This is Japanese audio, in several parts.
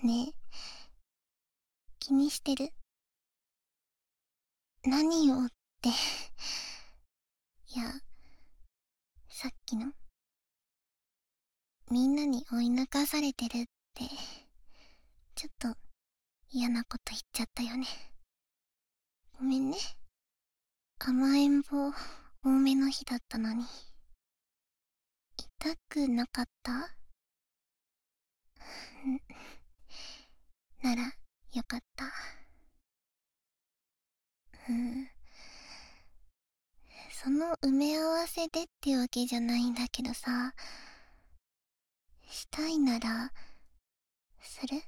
ねえ、気にしてる？何をって。いや、さっきの、みんなに追い抜かされてるって、ちょっと嫌なこと言っちゃったよね。ごめんね。甘えん坊多めの日だったのに。痛くなかった？なら、よかった。うん。その埋め合わせでってわけじゃないんだけどさ、したいなら、する？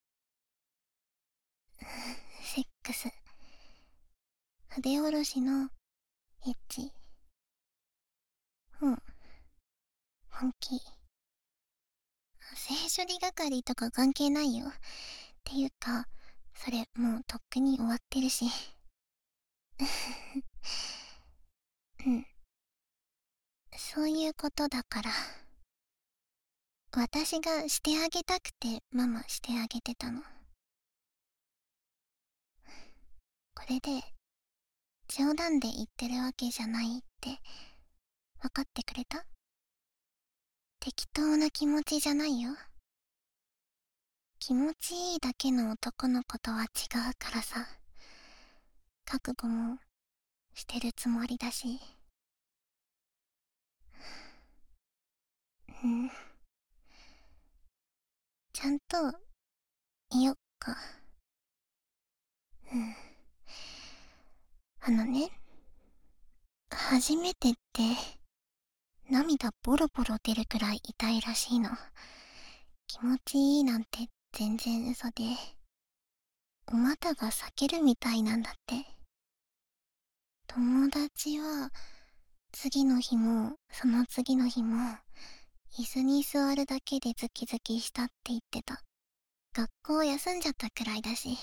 セックス。筆下ろしのエッチ。うん、本気。性処理係とか関係ないよ。っていうか、それもうとっくに終わってるし。うん、そういうことだから。私がしてあげたくてママしてあげてたの。これで冗談で言ってるわけじゃないって分かってくれた？適当な気持ちじゃないよ。気持ちいいだけの男の子とは違うからさ。覚悟もしてるつもりだし。うん。ちゃんと言おっか。うん。ね、初めてって涙ボロボロ出るくらい痛いらしいの。気持ちいいなんて全然嘘で、お股が裂けるみたいなんだって。友達は次の日もその次の日も椅子に座るだけでズキズキしたって言ってた。学校休んじゃったくらいだし。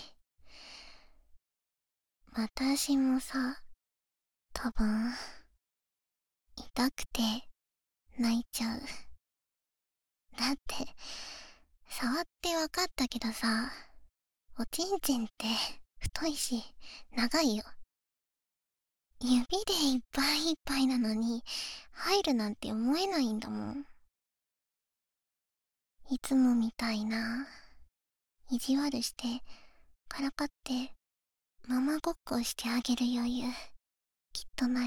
私もさ、多分痛くて泣いちゃう。だって触ってわかったけどさ、おちんちんって太いし長いよ。指でいっぱいいっぱいなのに入るなんて思えないんだもん。いつもみたいな意地悪してからかってママごっこしてあげる余裕きっとない。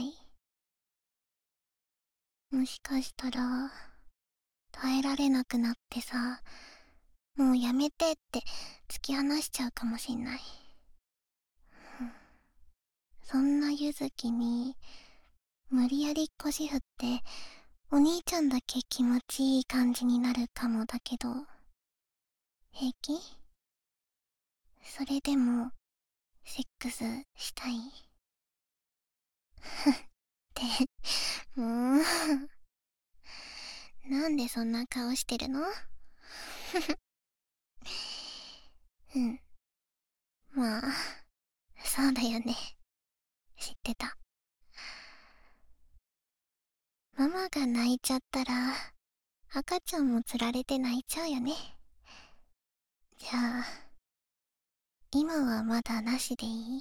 もしかしたら耐えられなくなってさ、もうやめてって突き放しちゃうかもしんない。そんなゆずきに無理やり腰振ってお兄ちゃんだけ気持ちいい感じになるかもだけど、平気？それでもセックスしたい？ってもうなんでそんな顔してるの？うん、まあそうだよね。知ってた。ママが泣いちゃったら赤ちゃんもつられて泣いちゃうよね。じゃあ今はまだなしでいい？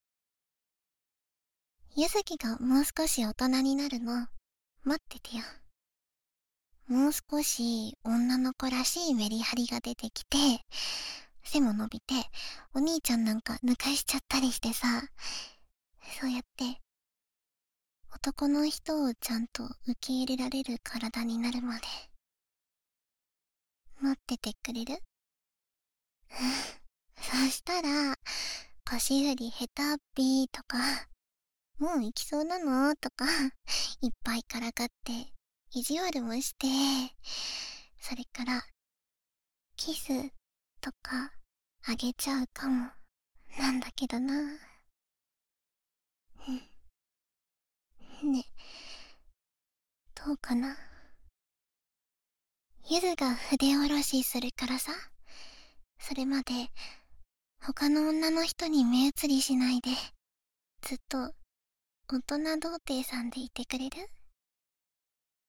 ゆずきがもう少し大人になるの待っててよ。もう少し女の子らしいメリハリが出てきて、背も伸びてお兄ちゃんなんか抜かしちゃったりしてさ、そうやって男の人をちゃんと受け入れられる体になるまで待っててくれる？そしたら腰振り下手っぴーとか、もう行きそうなのとかいっぱいからかって意地悪もして、それからキスとかあげちゃうかもなんだけどな。ね、どうかな。ゆずが筆下ろしするからさ、それまで他の女の人に目移りしないでずっと大人童貞さんでいてくれる？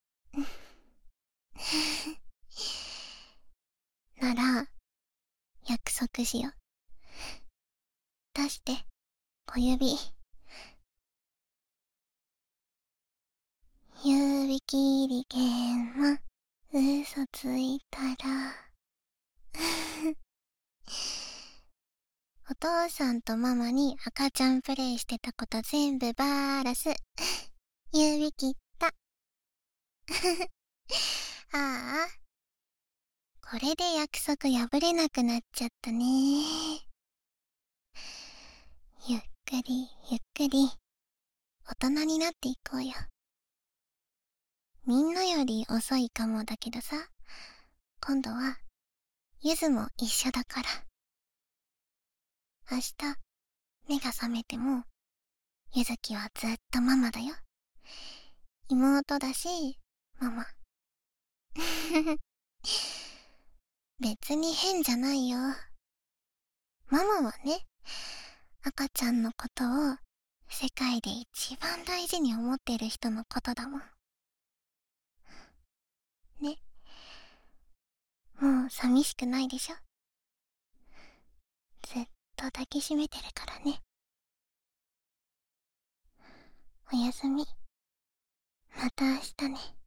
なら束しよう。出して、小指。指切り剣は嘘ついたらお父さんとママに赤ちゃんプレイしてたこと全部バーラス。指切った。ああ、これで約束破れなくなっちゃったね。ゆっくりゆっくり大人になっていこうよ。みんなより遅いかもだけどさ、今度はゆずも一緒だから。明日目が覚めてもゆずきはずっとママだよ。妹だしママ。別に変じゃないよ。ママはね、赤ちゃんのことを世界で一番大事に思ってる人のことだもん。ね。もう寂しくないでしょ。ずっと抱きしめてるからね。おやすみ。また明日ね。